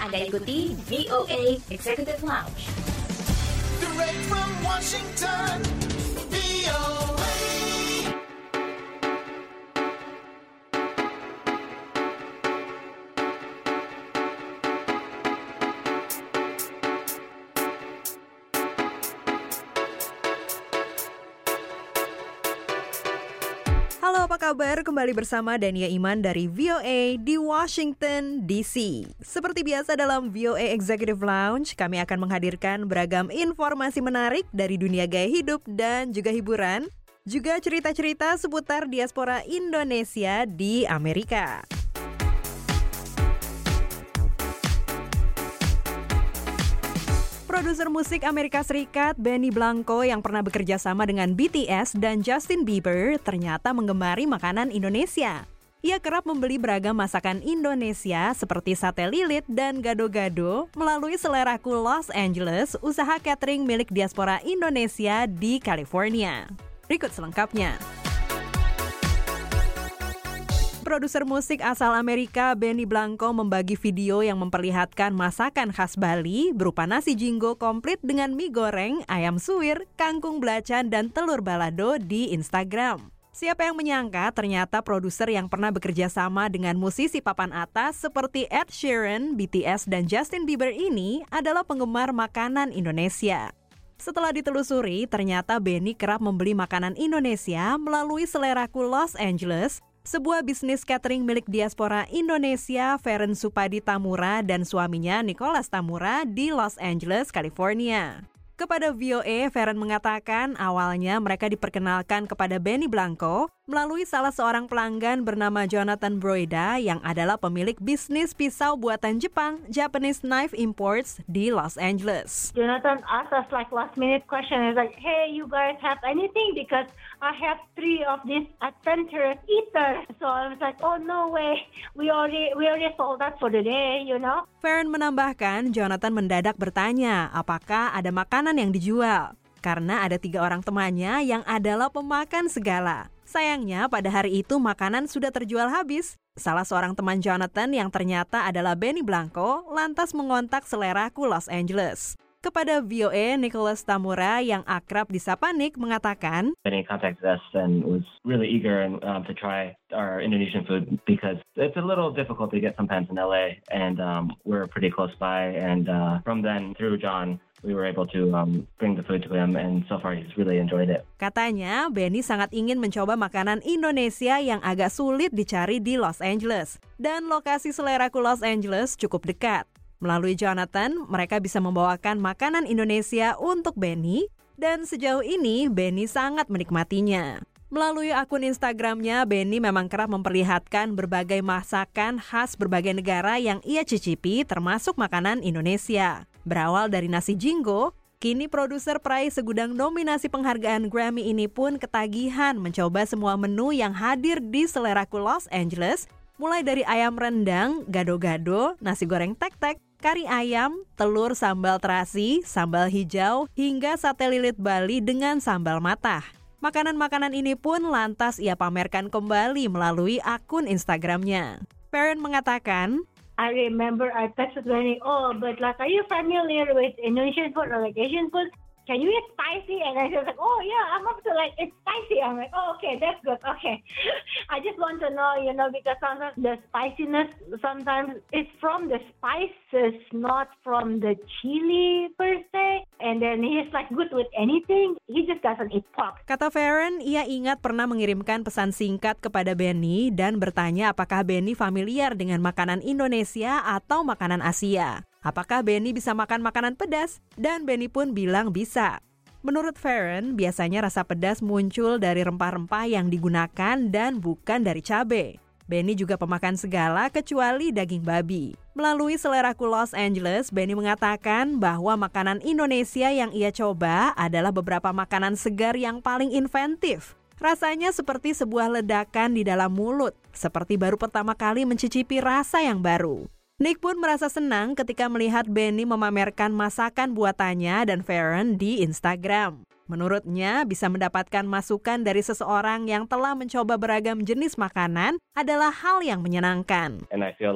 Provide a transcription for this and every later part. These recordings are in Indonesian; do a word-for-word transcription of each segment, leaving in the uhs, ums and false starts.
Anda ikuti V O A Executive Lounge. Direct from Washington, V O A. Halo, apa kabar? Kembali bersama Dania Iman dari V O A di Washington D C. Seperti biasa dalam V O A Executive Lounge, kami akan menghadirkan beragam informasi menarik dari dunia gaya hidup dan juga hiburan, juga cerita-cerita seputar diaspora Indonesia di Amerika. Produser musik Amerika Serikat Benny Blanco yang pernah bekerja sama dengan B T S dan Justin Bieber ternyata menggemari makanan Indonesia. Ia kerap membeli beragam masakan Indonesia seperti sate lilit dan gado-gado melalui Seleraku Los Angeles, usaha catering milik diaspora Indonesia di California. Berikut selengkapnya. Produser musik asal Amerika Benny Blanco membagi video yang memperlihatkan masakan khas Bali berupa nasi jinggo komplit dengan mie goreng, ayam suwir, kangkung belacan, dan telur balado di Instagram. Siapa yang menyangka ternyata produser yang pernah bekerja sama dengan musisi papan atas seperti Ed Sheeran, B T S, dan Justin Bieber ini adalah penggemar makanan Indonesia. Setelah ditelusuri, ternyata Benny kerap membeli makanan Indonesia melalui Seleraku Los Angeles, sebuah bisnis catering milik diaspora Indonesia Feren Supadi Tamura dan suaminya Nicholas Tamura di Los Angeles, California. Kepada V O A, Feren mengatakan awalnya mereka diperkenalkan kepada Benny Blanco melalui salah seorang pelanggan bernama Jonathan Broida yang adalah pemilik bisnis pisau buatan Jepang, Japanese Knife Imports di Los Angeles. Jonathan asked us like last minute question. He's like, hey, you guys have anything? Because I have three of these adventurous eaters. So I was like, oh no way, we already we already sold out for the day, you know. Feren menambahkan, Jonathan mendadak bertanya apakah ada makanan yang dijual. Karena ada tiga orang temannya yang adalah pemakan segala. Sayangnya pada hari itu makanan sudah terjual habis. Salah seorang teman Jonathan yang ternyata adalah Benny Blanco lantas mengontak Seleraku Los Angeles. Kepada V O A, Nicholas Tamura yang akrab disapa Nick mengatakan, Benny contacted us and was really eager and, um, to try our Indonesian food because it's a little difficult to get sometimes in L A and um, we're pretty close by. And uh, from then through John, we were able to um, bring the food to him and so far he's really enjoyed it. Katanya, Benny sangat ingin mencoba makanan Indonesia yang agak sulit dicari di Los Angeles. Dan lokasi Seleraku Los Angeles cukup dekat. Melalui Jonathan, mereka bisa membawakan makanan Indonesia untuk Benny, dan sejauh ini Benny sangat menikmatinya. Melalui akun Instagramnya, Benny memang kerap memperlihatkan berbagai masakan khas berbagai negara yang ia cicipi, termasuk makanan Indonesia. Berawal dari nasi jinggo, kini produser peraih segudang nominasi penghargaan Grammy ini pun ketagihan mencoba semua menu yang hadir di Seleraku Los Angeles, mulai dari ayam rendang, gado-gado, nasi goreng tek-tek, kari ayam, telur sambal terasi, sambal hijau, hingga sate lilit Bali dengan sambal matah. Makanan-makanan ini pun lantas ia pamerkan kembali melalui akun Instagramnya. Feren mengatakan, I remember I texted Benny, oh, but like, are you familiar with Indonesian food or like Asian food? Can you eat spicy? And I was like, oh yeah, I'm up to like, it's spicy. I'm like, oh, okay, that's good. Okay. I just want to know, you know, because sometimes the spiciness sometimes is from the spices, not from the chili per se. And then he's like good with anything. He just doesn't eat pork. Kata Feren, ia ingat pernah mengirimkan pesan singkat kepada Benny dan bertanya apakah Benny familiar dengan makanan Indonesia atau makanan Asia. Apakah Benny bisa makan makanan pedas? Dan Benny pun bilang bisa. Menurut Feren, biasanya rasa pedas muncul dari rempah-rempah yang digunakan dan bukan dari cabai. Benny juga pemakan segala kecuali daging babi. Melalui Seleraku Los Angeles, Benny mengatakan bahwa makanan Indonesia yang ia coba adalah beberapa makanan segar yang paling inventif. Rasanya seperti sebuah ledakan di dalam mulut, seperti baru pertama kali mencicipi rasa yang baru. Nick pun merasa senang ketika melihat Benny memamerkan masakan buatannya dan Feren di Instagram. Menurutnya, bisa mendapatkan masukan dari seseorang yang telah mencoba beragam jenis makanan adalah hal yang menyenangkan. And I feel like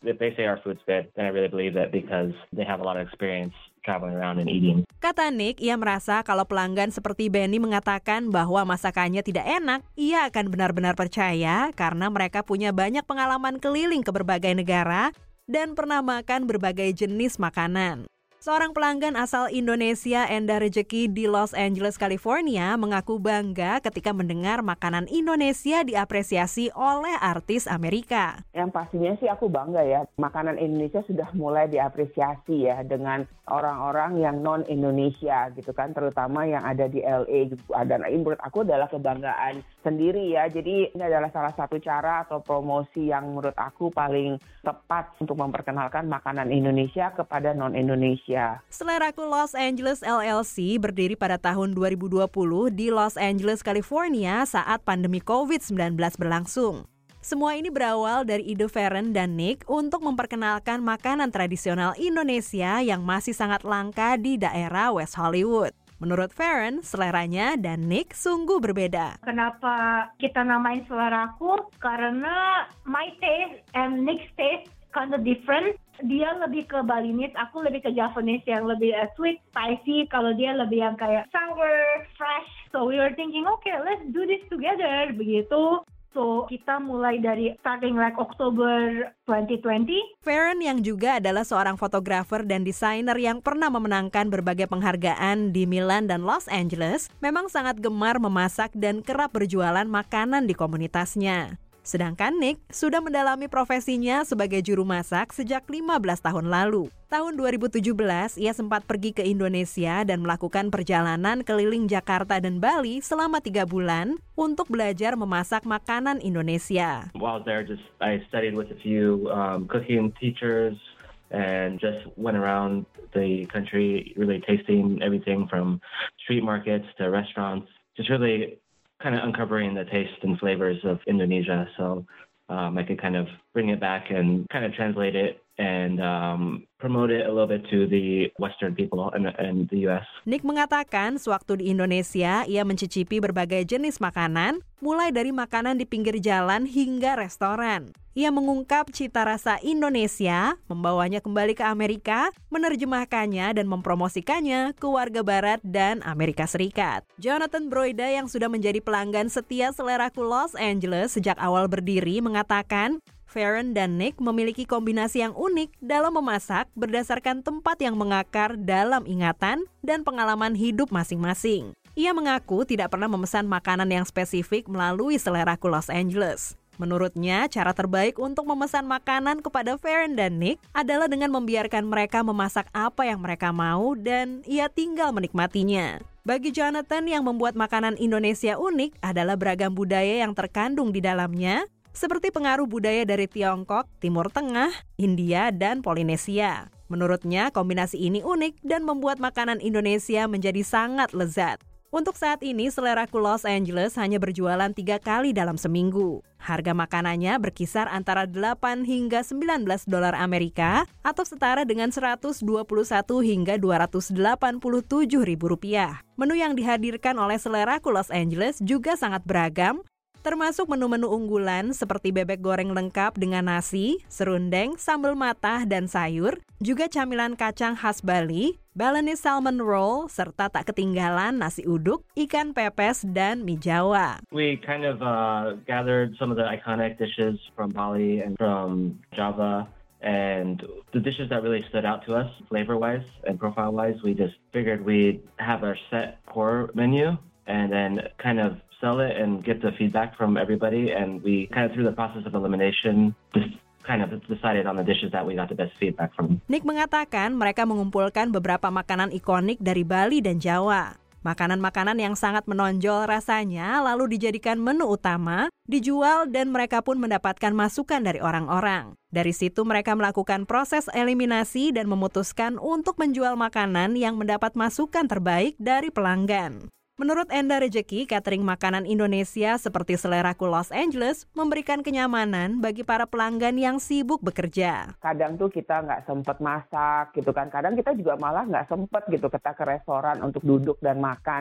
if they say our food's good, then I really believe it because they have a lot of experience traveling around and eating. Kata Nick, ia merasa kalau pelanggan seperti Benny mengatakan bahwa masakannya tidak enak, ia akan benar-benar percaya karena mereka punya banyak pengalaman keliling ke berbagai negara dan pernah makan berbagai jenis makanan. Seorang pelanggan asal Indonesia, Enda Rejeki di Los Angeles, California, mengaku bangga ketika mendengar makanan Indonesia diapresiasi oleh artis Amerika. Yang pastinya sih aku bangga ya, makanan Indonesia sudah mulai diapresiasi ya dengan orang-orang yang non-Indonesia gitu kan, terutama yang ada di L A. Dan ini menurut aku adalah kebanggaan sendiri ya, jadi ini adalah salah satu cara atau promosi yang menurut aku paling tepat untuk memperkenalkan makanan Indonesia kepada non-Indonesia. Seleraku Los Angeles L L C berdiri pada tahun dua ribu dua puluh di Los Angeles, California saat pandemi covid sembilan belas berlangsung. Semua ini berawal dari ide Farron dan Nick untuk memperkenalkan makanan tradisional Indonesia yang masih sangat langka di daerah West Hollywood. Menurut Farron, seleranya dan Nick sungguh berbeda. Kenapa kita namain seleraku? Karena my taste and Nick's taste kind of different. Dia lebih ke Balinese, aku lebih ke Javanese yang lebih uh, sweet, spicy. Kalau dia lebih yang kayak sour, fresh. So we were thinking, okay, let's do this together, begitu. So kita mulai dari starting like October twenty twenty. Farron yang juga adalah seorang fotografer dan desainer yang pernah memenangkan berbagai penghargaan di Milan dan Los Angeles, memang sangat gemar memasak dan kerap berjualan makanan di komunitasnya. Sedangkan Nick sudah mendalami profesinya sebagai juru masak sejak lima belas tahun lalu. Tahun dua ribu tujuh belas, ia sempat pergi ke Indonesia dan melakukan perjalanan keliling Jakarta dan Bali selama tiga bulan untuk belajar memasak makanan Indonesia. While there, just I studied with a few um, cooking teachers and just went around the country, really tasting everything from street markets to restaurants, just really kind of uncovering the taste and flavors of Indonesia, so um, I could kind of bring it back and kind of translate it and um, promote it a little bit to the Western people in, in the U S. Nick mengatakan sewaktu di Indonesia, ia mencicipi berbagai jenis makanan, mulai dari makanan di pinggir jalan hingga restoran. Ia mengungkap cita rasa Indonesia, membawanya kembali ke Amerika, menerjemahkannya dan mempromosikannya ke warga Barat dan Amerika Serikat. Jonathan Broida yang sudah menjadi pelanggan setia Seleraku Los Angeles sejak awal berdiri mengatakan, Farron dan Nick memiliki kombinasi yang unik dalam memasak berdasarkan tempat yang mengakar dalam ingatan dan pengalaman hidup masing-masing. Ia mengaku tidak pernah memesan makanan yang spesifik melalui Seleraku Los Angeles. Menurutnya, cara terbaik untuk memesan makanan kepada Farron dan Nick adalah dengan membiarkan mereka memasak apa yang mereka mau dan ia tinggal menikmatinya. Bagi Jonathan, yang membuat makanan Indonesia unik adalah beragam budaya yang terkandung di dalamnya, seperti pengaruh budaya dari Tiongkok, Timur Tengah, India, dan Polinesia. Menurutnya, kombinasi ini unik dan membuat makanan Indonesia menjadi sangat lezat. Untuk saat ini, Seleraku Los Angeles hanya berjualan tiga kali dalam seminggu. Harga makanannya berkisar antara delapan hingga sembilan belas dolar Amerika atau setara dengan seratus dua puluh satu hingga dua ratus delapan puluh tujuh ribu rupiah. Menu yang dihadirkan oleh Seleraku Los Angeles juga sangat beragam, termasuk menu-menu unggulan seperti bebek goreng lengkap dengan nasi, serundeng, sambal matah, dan sayur, juga camilan kacang khas Bali, Balinese salmon roll, serta tak ketinggalan nasi uduk, ikan pepes, dan mie Jawa. We kind of uh, gathered some of the iconic dishes from Bali and from Java, and the dishes that really stood out to us flavor-wise and profile-wise, we just figured we'd have our set core menu and then kind of sell it and get the feedback from everybody, and we kind of through the process of elimination just kind of decided on the dishes that we got the best feedback from. Nick mengatakan mereka mengumpulkan beberapa makanan ikonik dari Bali dan Jawa. Makanan-makanan yang sangat menonjol rasanya lalu dijadikan menu utama, dijual dan mereka pun mendapatkan masukan dari orang-orang. Dari situ mereka melakukan proses eliminasi dan memutuskan untuk menjual makanan yang mendapat masukan terbaik dari pelanggan. Menurut Enda Rejeki, catering makanan Indonesia seperti Seleraku Los Angeles memberikan kenyamanan bagi para pelanggan yang sibuk bekerja. Kadang tuh kita nggak sempet masak gitu kan, kadang kita juga malah nggak sempet gitu kita ke restoran untuk duduk dan makan.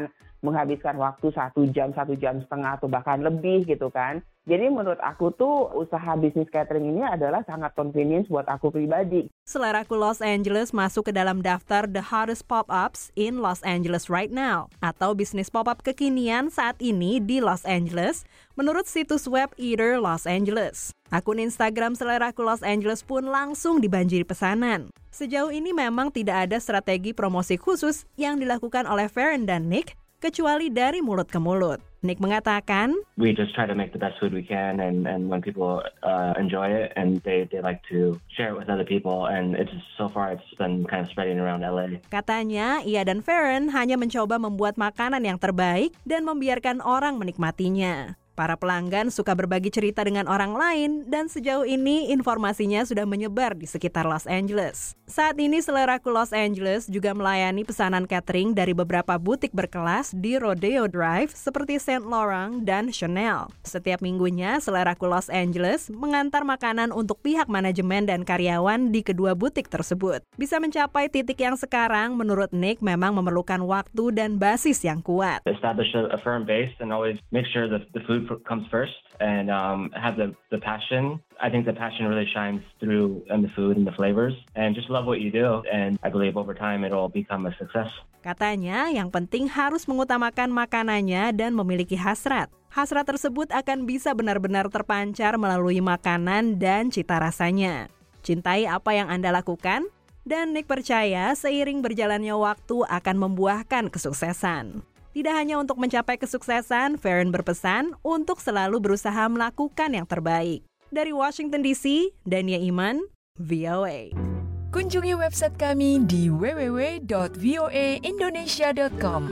menghabiskan waktu satu jam, satu jam setengah atau bahkan lebih gitu kan. Jadi menurut aku tuh usaha bisnis catering ini adalah sangat convenience buat aku pribadi. Seleraku Los Angeles masuk ke dalam daftar The Hottest Pop-Ups in Los Angeles Right Now, atau bisnis pop-up kekinian saat ini di Los Angeles, menurut situs web Eater Los Angeles. Akun Instagram Seleraku Los Angeles pun langsung dibanjiri pesanan. Sejauh ini memang tidak ada strategi promosi khusus yang dilakukan oleh Farron dan Nick, kecuali dari mulut ke mulut. Nick mengatakan, we just try to make the best food we can, and, and when people uh, enjoy it and they, they like to share it with other people, and it's so far it's been kind of spreading around L A. Katanya, ia dan Farron hanya mencoba membuat makanan yang terbaik dan membiarkan orang menikmatinya. Para pelanggan suka berbagi cerita dengan orang lain dan sejauh ini informasinya sudah menyebar di sekitar Los Angeles. Saat ini Seleraku Los Angeles juga melayani pesanan catering dari beberapa butik berkelas di Rodeo Drive seperti Saint Laurent dan Chanel. Setiap minggunya Seleraku Los Angeles mengantar makanan untuk pihak manajemen dan karyawan di kedua butik tersebut. Bisa mencapai titik yang sekarang menurut Nick memang memerlukan waktu dan basis yang kuat. Establish a, a firm base and always make sure that the food comes first and um, have the, the passion. I think the passion really shines through in the food and the flavors, and just love what you do, and I believe over time it'll become a success. Katanya yang penting harus mengutamakan makanannya dan memiliki hasrat. Hasrat tersebut akan bisa benar-benar terpancar melalui makanan dan cita rasanya. Cintai apa yang Anda lakukan, dan Nick percaya seiring berjalannya waktu akan membuahkan kesuksesan. Tidak hanya untuk mencapai kesuksesan, Farron berpesan untuk selalu berusaha melakukan yang terbaik. Dari Washington D C, Dania Iman, V O A. Kunjungi website kami di w w w dot v o a indonesia dot com.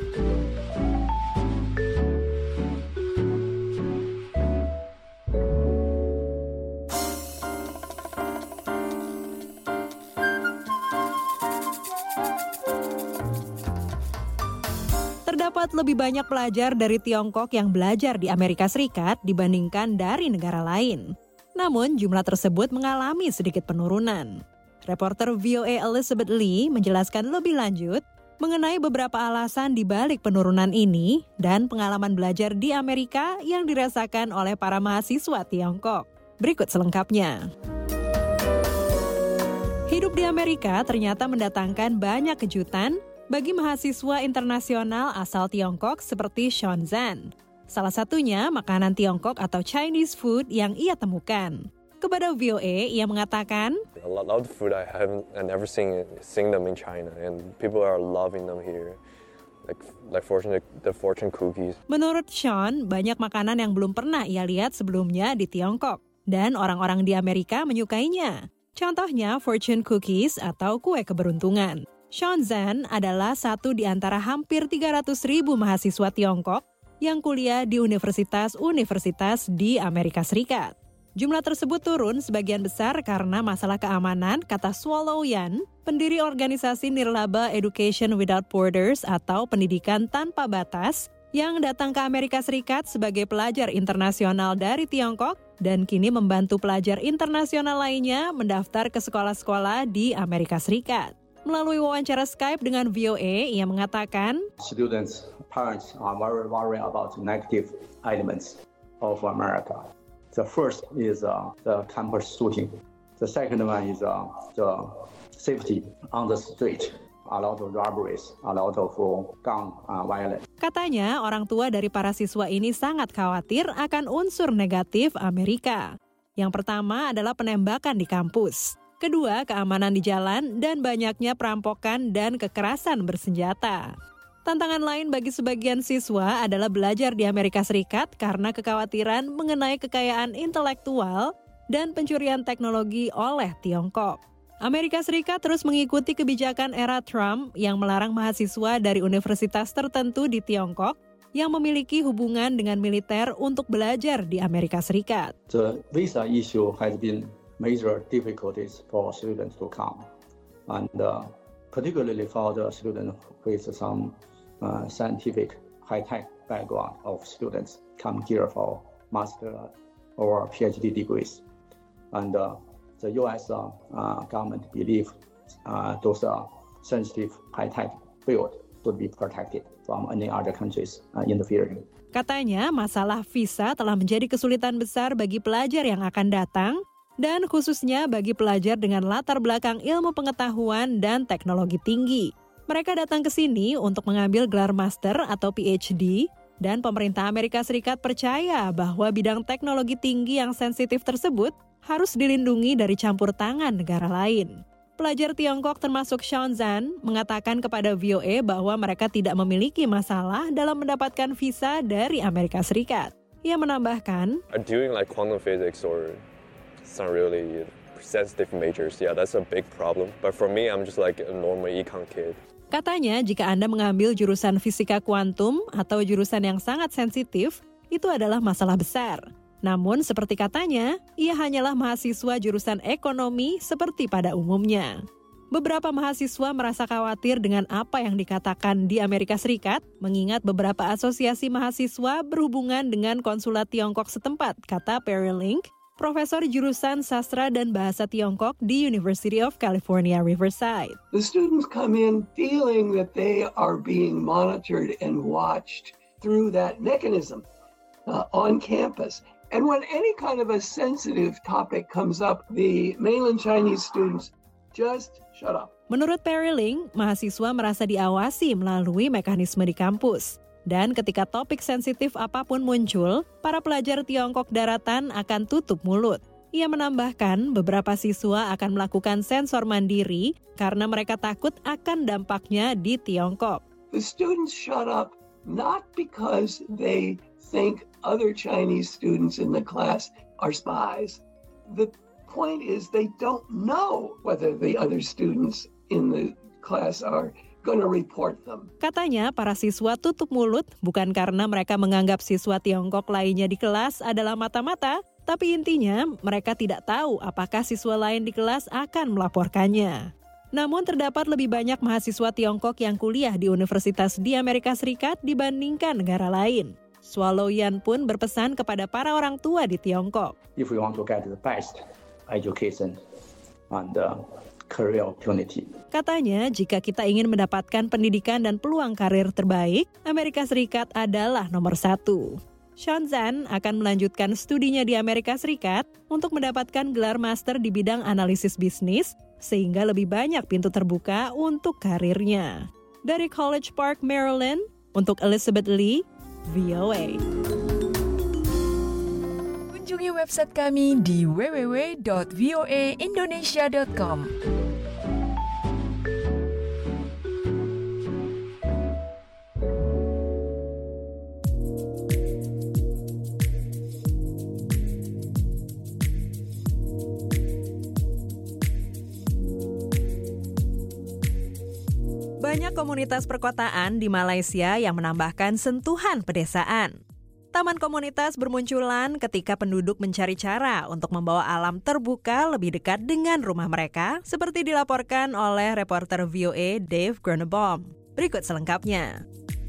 Terdapat lebih banyak pelajar dari Tiongkok yang belajar di Amerika Serikat dibandingkan dari negara lain. Namun, jumlah tersebut mengalami sedikit penurunan. Reporter V O A Elizabeth Lee menjelaskan lebih lanjut mengenai beberapa alasan di balik penurunan ini dan pengalaman belajar di Amerika yang dirasakan oleh para mahasiswa Tiongkok. Berikut selengkapnya. Hidup di Amerika ternyata mendatangkan banyak kejutan bagi mahasiswa internasional asal Tiongkok seperti Sean Zhan. Salah satunya makanan Tiongkok atau Chinese food yang ia temukan. Kepada V O A, ia mengatakan, a lot of food I haven't I never seen seen them in China, and people are loving them here. Like like fortune the fortune cookies. Menurut Sean, banyak makanan yang belum pernah ia lihat sebelumnya di Tiongkok dan orang-orang di Amerika menyukainya. Contohnya fortune cookies atau kue keberuntungan. Sean Zhan adalah satu di antara hampir tiga ratus ribu mahasiswa Tiongkok yang kuliah di universitas-universitas di Amerika Serikat. Jumlah tersebut turun sebagian besar karena masalah keamanan, kata Swallow Yan, pendiri organisasi Nirlaba Education Without Borders atau Pendidikan Tanpa Batas, yang datang ke Amerika Serikat sebagai pelajar internasional dari Tiongkok dan kini membantu pelajar internasional lainnya mendaftar ke sekolah-sekolah di Amerika Serikat. Melalui wawancara Skype dengan V O A, ia mengatakan, students, parents are very worried about negative elements of America. The first is uh, the campus shooting. The second one is uh, the safety on the street. A lot of robberies, a lot of gun uh, violence. Katanya, orang tua dari para siswa ini sangat khawatir akan unsur negatif Amerika. Yang pertama adalah penembakan di kampus. Kedua, keamanan di jalan dan banyaknya perampokan dan kekerasan bersenjata. Tantangan lain bagi sebagian siswa adalah belajar di Amerika Serikat karena kekhawatiran mengenai kekayaan intelektual dan pencurian teknologi oleh Tiongkok. Amerika Serikat terus mengikuti kebijakan era Trump yang melarang mahasiswa dari universitas tertentu di Tiongkok yang memiliki hubungan dengan militer untuk belajar di Amerika Serikat. The visa issue has been major difficulties for students to come, and uh, particularly for the students with some uh, scientific high-tech background of students come here for master or PhD degrees. And uh, the U S uh, uh, government believe uh, those are sensitive high-tech field would be protected from any other countries uh, in the future. Katanya, masalah visa telah menjadi kesulitan besar bagi pelajar yang akan datang, dan khususnya bagi pelajar dengan latar belakang ilmu pengetahuan dan teknologi tinggi. Mereka datang ke sini untuk mengambil gelar master atau P H D, dan pemerintah Amerika Serikat percaya bahwa bidang teknologi tinggi yang sensitif tersebut harus dilindungi dari campur tangan negara lain. Pelajar Tiongkok termasuk Sean Zhan mengatakan kepada V O A bahwa mereka tidak memiliki masalah dalam mendapatkan visa dari Amerika Serikat. Ia menambahkan, Doing like quantum physics or some really sensitive majors, yeah, that's a big problem. But for me, I'm just like a normal econ kid. Katanya, jika Anda mengambil jurusan fisika kuantum atau jurusan yang sangat sensitif, itu adalah masalah besar. Namun, seperti katanya, ia hanyalah mahasiswa jurusan ekonomi seperti pada umumnya. Beberapa mahasiswa merasa khawatir dengan apa yang dikatakan di Amerika Serikat, mengingat beberapa asosiasi mahasiswa berhubungan dengan konsulat Tiongkok setempat, kata Perry Link, profesor jurusan sastra dan bahasa Tiongkok di University of California, Riverside. The students come in feeling that they are being monitored and watched through that mechanism uh, on campus. And when any kind of a sensitive topic comes up, the mainland Chinese students just shut up. Menurut Perry Link, mahasiswa merasa diawasi melalui mekanisme di kampus. Dan ketika topik sensitif apapun muncul, para pelajar Tiongkok daratan akan tutup mulut. Ia menambahkan beberapa siswa akan melakukan sensor mandiri karena mereka takut akan dampaknya di Tiongkok. The students shut up not because they think other Chinese students in the class are spies. The point is they don't know whether the other students in the class are going to report them. Katanya para siswa tutup mulut bukan karena mereka menganggap siswa Tiongkok lainnya di kelas adalah mata-mata, tapi intinya mereka tidak tahu apakah siswa lain di kelas akan melaporkannya. Namun terdapat lebih banyak mahasiswa Tiongkok yang kuliah di universitas di Amerika Serikat dibandingkan negara lain. Swallow Yan pun berpesan kepada para orang tua di Tiongkok. If we want to get the best education and uh, career opportunity. Katanya, jika kita ingin mendapatkan pendidikan dan peluang karir terbaik, Amerika Serikat adalah nomor satu. Sean Zhan akan melanjutkan studinya di Amerika Serikat untuk mendapatkan gelar master di bidang analisis bisnis, sehingga lebih banyak pintu terbuka untuk karirnya. Dari College Park, Maryland, untuk Elizabeth Lee, V O A. Kunjungi website kami di w w w dot v o a indonesia dot com. Banyak komunitas perkotaan di Malaysia yang menambahkan sentuhan pedesaan. Taman komunitas bermunculan ketika penduduk mencari cara untuk membawa alam terbuka lebih dekat dengan rumah mereka, seperti dilaporkan oleh reporter V O A Dave Groeneboom. Berikut selengkapnya.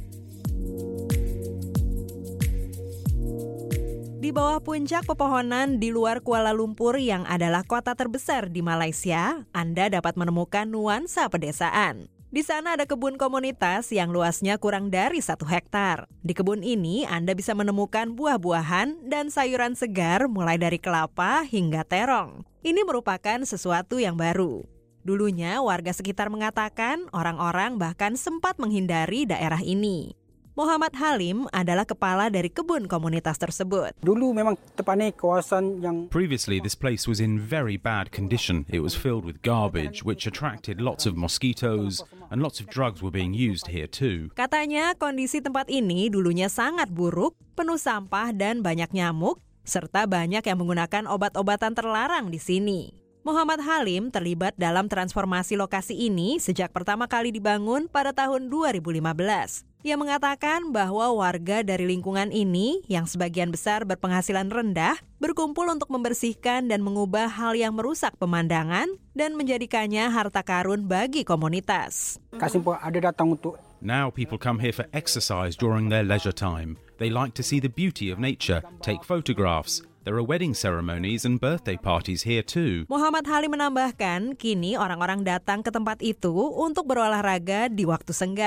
Di bawah puncak pepohonan di luar Kuala Lumpur yang adalah kota terbesar di Malaysia, Anda dapat menemukan nuansa pedesaan. Di sana ada kebun komunitas yang luasnya kurang dari satu hektar. Di kebun ini Anda bisa menemukan buah-buahan dan sayuran segar mulai dari kelapa hingga terong. Ini merupakan sesuatu yang baru. Dulunya warga sekitar mengatakan orang-orang bahkan sempat menghindari daerah ini. Muhammad Halim adalah kepala dari kebun komunitas tersebut. Dulu memang tepatnya kawasan yang Previously, this place was in very bad condition. It was filled with garbage, which attracted lots of mosquitoes, and lots of drugs were being used here too. Katanya kondisi tempat ini dulunya sangat buruk, penuh sampah dan banyak nyamuk, serta banyak yang menggunakan obat-obatan terlarang di sini. Muhammad Halim terlibat dalam transformasi lokasi ini sejak pertama kali dibangun pada tahun dua ribu lima belas. Ia mengatakan bahwa warga dari lingkungan ini, yang sebagian besar berpenghasilan rendah, berkumpul untuk membersihkan dan mengubah hal yang merusak pemandangan dan menjadikannya harta karun bagi komunitas. Kasim ada datang untuk Now people come here for exercise during their leisure time. They like to see the beauty of nature, take photographs. There are wedding ceremonies and birthday parties here too. Muhammad Halim menambahkan, kini orang-orang datang ke tempat itu untuk berolahraga di waktu senggang.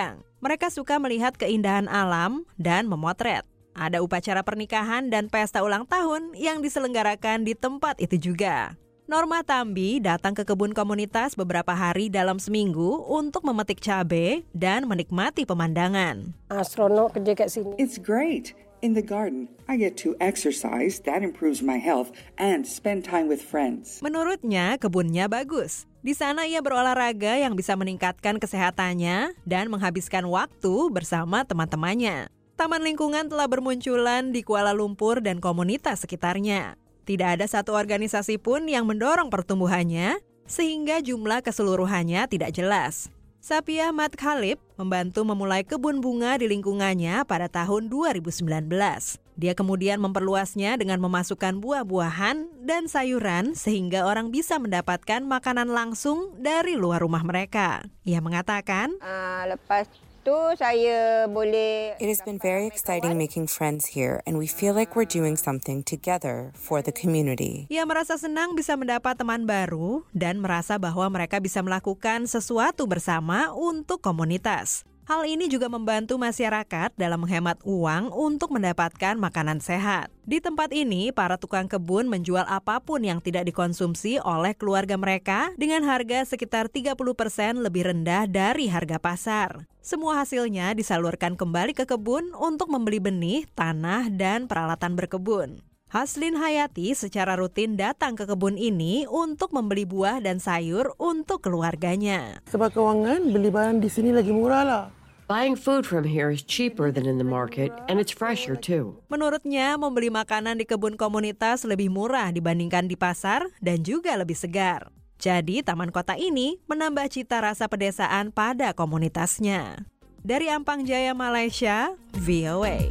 Mereka suka melihat keindahan alam dan memotret. Ada upacara pernikahan dan pesta ulang tahun yang diselenggarakan di tempat itu juga. Norma Tambi datang ke kebun komunitas beberapa hari dalam seminggu untuk memetik cabai dan menikmati pemandangan. Astronot kerja kat sini. It's great. In the garden, I get to exercise, that improves my health, and spend time with friends. Menurutnya, kebunnya bagus. Di sana ia berolahraga yang bisa meningkatkan kesehatannya dan menghabiskan waktu bersama teman-temannya. Taman lingkungan telah bermunculan di Kuala Lumpur dan komunitas sekitarnya. Tidak ada satu organisasi pun yang mendorong pertumbuhannya, sehingga jumlah keseluruhannya tidak jelas. Sapiah Mat Khalib membantu memulai kebun bunga di lingkungannya pada tahun dua ribu sembilan belas. Dia kemudian memperluasnya dengan memasukkan buah-buahan dan sayuran sehingga orang bisa mendapatkan makanan langsung dari luar rumah mereka. Ia mengatakan, uh, lepas itu saya boleh... It has been very exciting making friends here and we feel like we're doing something together for the community. Ia merasa senang bisa mendapat teman baru dan merasa bahwa mereka bisa melakukan sesuatu bersama untuk komunitas. Hal ini juga membantu masyarakat dalam menghemat uang untuk mendapatkan makanan sehat. Di tempat ini, para tukang kebun menjual apapun yang tidak dikonsumsi oleh keluarga mereka dengan harga sekitar tiga puluh persen lebih rendah dari harga pasar. Semua hasilnya disalurkan kembali ke kebun untuk membeli benih, tanah, dan peralatan berkebun. Haslin Hayati secara rutin datang ke kebun ini untuk membeli buah dan sayur untuk keluarganya. Sebab kewangan, beli barang di sini lagi murah lah. Buying food from here is cheaper than in the market and it's fresher too. Menurutnya, membeli makanan di kebun komunitas lebih murah dibandingkan di pasar dan juga lebih segar. Jadi, taman kota ini menambah cita rasa pedesaan pada komunitasnya. Dari Ampang Jaya, Malaysia, V O A.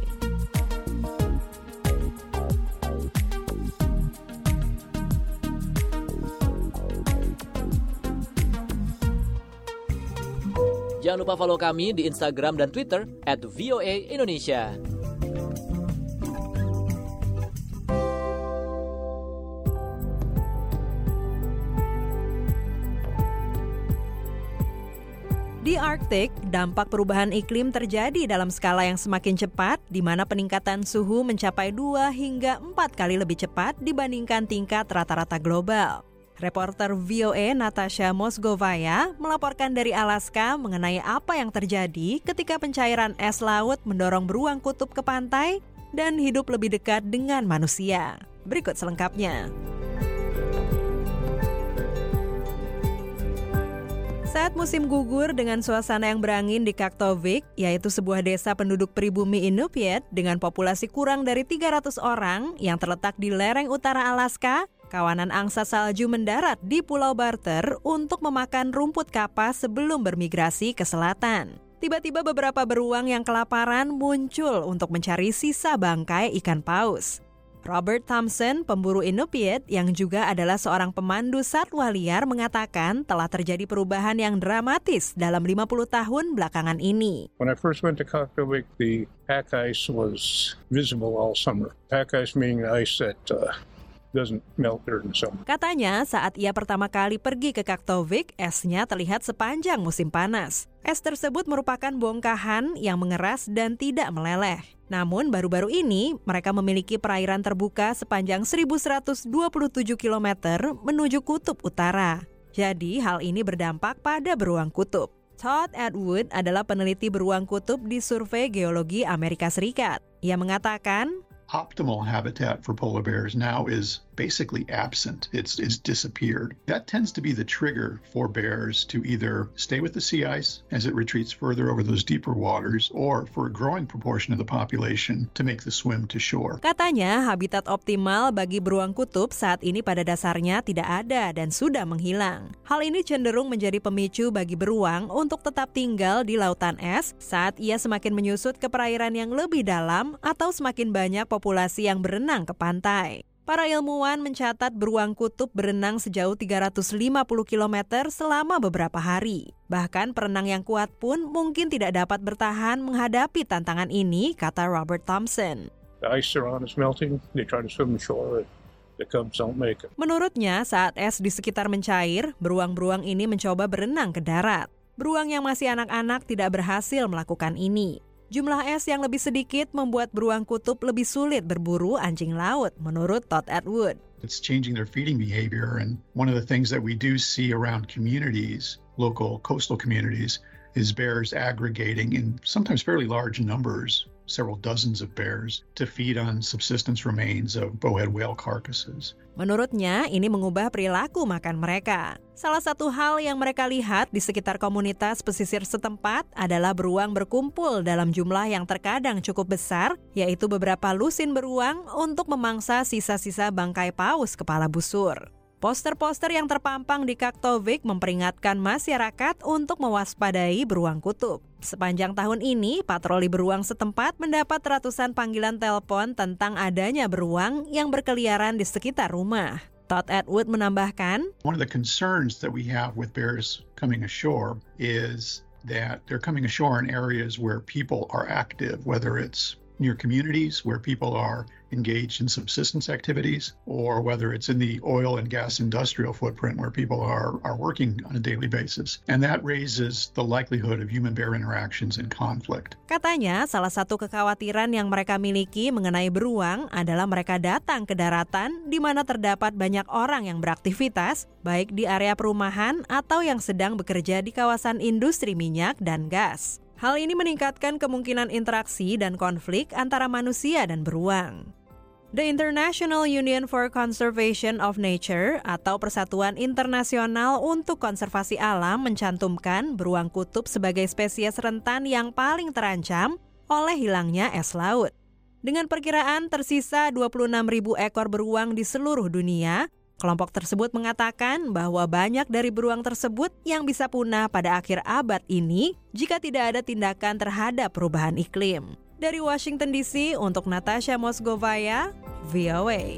Jangan lupa follow kami di Instagram dan Twitter at V O A Indonesia. Di Arktik, dampak perubahan iklim terjadi dalam skala yang semakin cepat, di mana peningkatan suhu mencapai dua hingga empat kali lebih cepat dibandingkan tingkat rata-rata global. Reporter V O A Natasha Mosgovaya melaporkan dari Alaska mengenai apa yang terjadi ketika pencairan es laut mendorong beruang kutub ke pantai dan hidup lebih dekat dengan manusia. Berikut selengkapnya. Saat musim gugur dengan suasana yang berangin di Kaktovik, yaitu sebuah desa penduduk pribumi Inupiat dengan populasi kurang dari tiga ratus orang yang terletak di lereng utara Alaska, kawanan angsa salju mendarat di Pulau Barter untuk memakan rumput kapas sebelum bermigrasi ke selatan. Tiba-tiba beberapa beruang yang kelaparan muncul untuk mencari sisa bangkai ikan paus. Robert Thompson, pemburu Inupiat yang juga adalah seorang pemandu satwa liar, mengatakan telah terjadi perubahan yang dramatis dalam lima puluh tahun belakangan ini. When I first went to Kaktovik, the pack ice was visible all summer. Pack ice meaning the ice that uh, doesn't melt during the summer. Katanya saat ia pertama kali pergi ke Kaktovik, esnya terlihat sepanjang musim panas. Es tersebut merupakan bongkahan yang mengeras dan tidak meleleh. Namun baru-baru ini mereka memiliki perairan terbuka sepanjang seribu seratus dua puluh tujuh kilometer menuju kutub utara. Jadi hal ini berdampak pada beruang kutub. Todd Atwood adalah peneliti beruang kutub di Survei Geologi Amerika Serikat. Ia mengatakan, optimal habitat for polar bears now is basically absent. It's, it's disappeared. That tends to be the trigger for bears to either stay with the sea ice as it retreats further over those deeper waters, or for a growing proportion of the population to make the swim to shore. Katanya habitat optimal bagi beruang kutub saat ini pada dasarnya tidak ada dan sudah menghilang. Hal ini cenderung menjadi pemicu bagi beruang untuk tetap tinggal di lautan es saat ia semakin menyusut ke perairan yang lebih dalam atau semakin banyak populasi yang berenang ke pantai. Para ilmuwan mencatat beruang kutub berenang sejauh tiga ratus lima puluh kilometer selama beberapa hari. Bahkan perenang yang kuat pun mungkin tidak dapat bertahan menghadapi tantangan ini, kata Robert Thompson. The ice around is melting. They try to swim ashore. The cubs don't make it. Menurutnya, saat es di sekitar mencair, beruang-beruang ini mencoba berenang ke darat. Beruang yang masih anak-anak tidak berhasil melakukan ini. Jumlah es yang lebih sedikit membuat beruang kutub lebih sulit berburu anjing laut, menurut Todd Atwood. It's changing their feeding behavior, and one of the things that we do see around communities, local coastal communities, is bears aggregating in sometimes fairly large numbers, several dozens of bears, to feed on subsistence remains of bowhead whale carcasses. Menurutnya, ini mengubah perilaku makan mereka. Salah satu hal yang mereka lihat di sekitar komunitas pesisir setempat adalah beruang berkumpul dalam jumlah yang terkadang cukup besar, yaitu beberapa lusin beruang untuk memangsa sisa-sisa bangkai paus kepala busur. Poster-poster yang terpampang di Kaktovik memperingatkan masyarakat untuk mewaspadai beruang kutub. Sepanjang tahun ini, patroli beruang setempat mendapat ratusan panggilan telepon tentang adanya beruang yang berkeliaran di sekitar rumah. Todd Atwood menambahkan, One of the concerns that we have with bears coming ashore is that they're coming ashore in areas where people are active, whether it's near communities where people are engaged in subsistence activities, or whether it's in the oil and gas industrial footprint where people are, are working on a daily basis. And that raises the likelihood of human-bear interactions and conflict. Katanya, salah satu kekhawatiran yang mereka miliki mengenai beruang adalah mereka datang ke daratan di mana terdapat banyak orang yang beraktivitas, baik di area perumahan atau yang sedang bekerja di kawasan industri minyak dan gas. Hal ini meningkatkan kemungkinan interaksi dan konflik antara manusia dan beruang. The International Union for Conservation of Nature atau Persatuan Internasional untuk Konservasi Alam mencantumkan beruang kutub sebagai spesies rentan yang paling terancam oleh hilangnya es laut. Dengan perkiraan tersisa dua puluh enam ribu ekor beruang di seluruh dunia, kelompok tersebut mengatakan bahwa banyak dari beruang tersebut yang bisa punah pada akhir abad ini jika tidak ada tindakan terhadap perubahan iklim. Dari Washington D C, untuk Natasha Mosgovaya, V O A.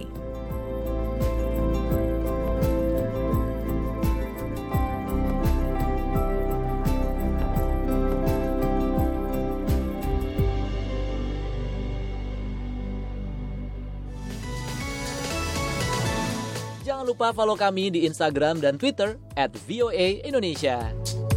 Jangan lupa follow kami di Instagram dan Twitter at V O A Indonesia.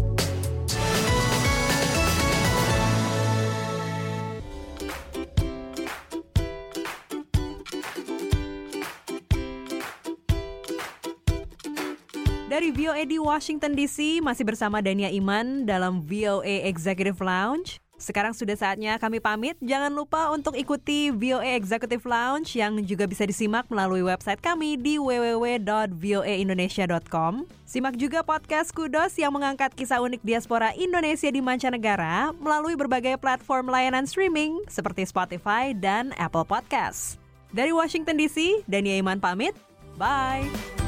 Dari V O A di Washington D C, masih bersama Dania Iman dalam V O A Executive Lounge. Sekarang sudah saatnya kami pamit. Jangan lupa untuk ikuti V O A Executive Lounge yang juga bisa disimak melalui website kami di w w w dot v o a indonesia dot com. Simak juga podcast Kudos yang mengangkat kisah unik diaspora Indonesia di mancanegara melalui berbagai platform layanan streaming seperti Spotify dan Apple Podcasts. Dari Washington D C, Dania Iman pamit. Bye!